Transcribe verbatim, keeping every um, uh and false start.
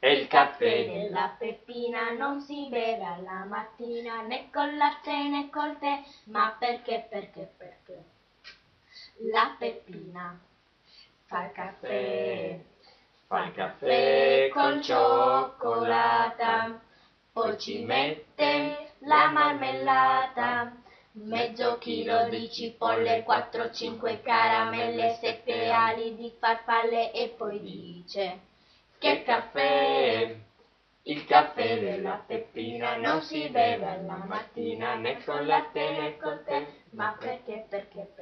E il caffè della Peppina non si beve alla mattina né col latte né col tè, ma perché, perché, perché? La Peppina fa il caffè, fa il caffè col cioccolata, poi ci mette la marmellata, mezzo chilo di cipolle, quattro cinque caramelle, sette ali di farfalle e poi dice che caffè, il caffè della Peppina non si beve alla mattina né col latte né col tè, ma perché, perché,